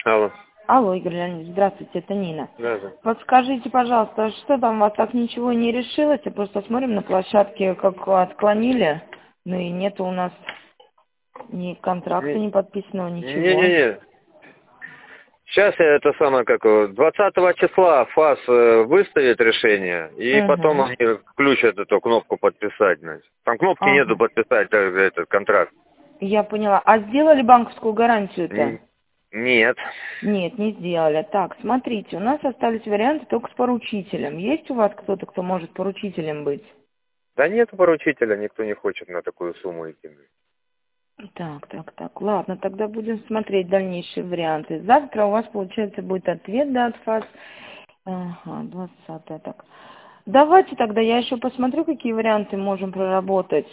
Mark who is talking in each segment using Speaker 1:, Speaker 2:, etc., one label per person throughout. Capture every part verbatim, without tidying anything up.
Speaker 1: Алло.
Speaker 2: Алло, Игорь Леонидович, здравствуйте, это Нина.
Speaker 1: Да, да.
Speaker 2: Подскажите, пожалуйста, что там у вас так ничего не решилось? Я просто смотрим на площадке, как отклонили, ну и нет у нас ни контракта не подписанного, ничего.
Speaker 1: Не-не-не. Сейчас я это самое, как его, двадцатого числа ФАС э, выставит решение, и
Speaker 2: Угу.
Speaker 1: потом они включат эту кнопку подписать. Значит. Там кнопки
Speaker 2: Ага.
Speaker 1: нету подписать э, этот контракт.
Speaker 2: Я поняла. А сделали банковскую гарантию-то?
Speaker 1: Н- Нет.
Speaker 2: Нет, не сделали. Так, смотрите, у нас остались варианты только с поручителем. Есть у вас кто-то, кто может поручителем быть?
Speaker 1: Да нет поручителя, никто не хочет на такую сумму идти.
Speaker 2: Так, так, так. Ладно, тогда будем смотреть дальнейшие варианты. Завтра у вас, получается, будет ответ, да, от вас. Ага, двадцатое, так. Давайте тогда я еще посмотрю, какие варианты можем проработать.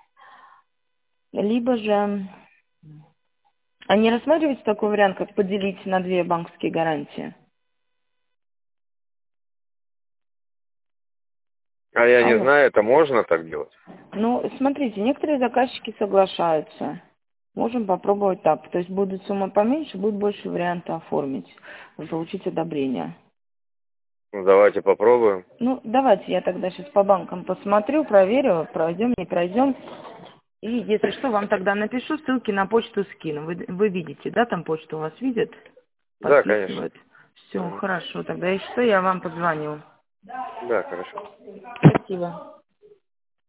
Speaker 2: Либо же... А не рассматриваете такой вариант, как поделить на две банковские гарантии?
Speaker 1: А я не
Speaker 2: Алло.
Speaker 1: знаю, это можно так делать?
Speaker 2: Ну, смотрите, некоторые заказчики соглашаются. Можем попробовать так. То есть будет сумма поменьше, будет больше варианта оформить, получить одобрение.
Speaker 1: Ну, давайте попробуем.
Speaker 2: Ну, давайте я тогда сейчас по банкам посмотрю, проверю, пройдем, не пройдем. И если что, вам тогда напишу, ссылки на почту скину. Вы, вы видите, да, там почту у вас видят?
Speaker 1: Да, конечно.
Speaker 2: Подписывают. Все,
Speaker 1: Мгм.
Speaker 2: хорошо. Тогда если что, я вам позвоню.
Speaker 1: Да, хорошо.
Speaker 2: Спасибо.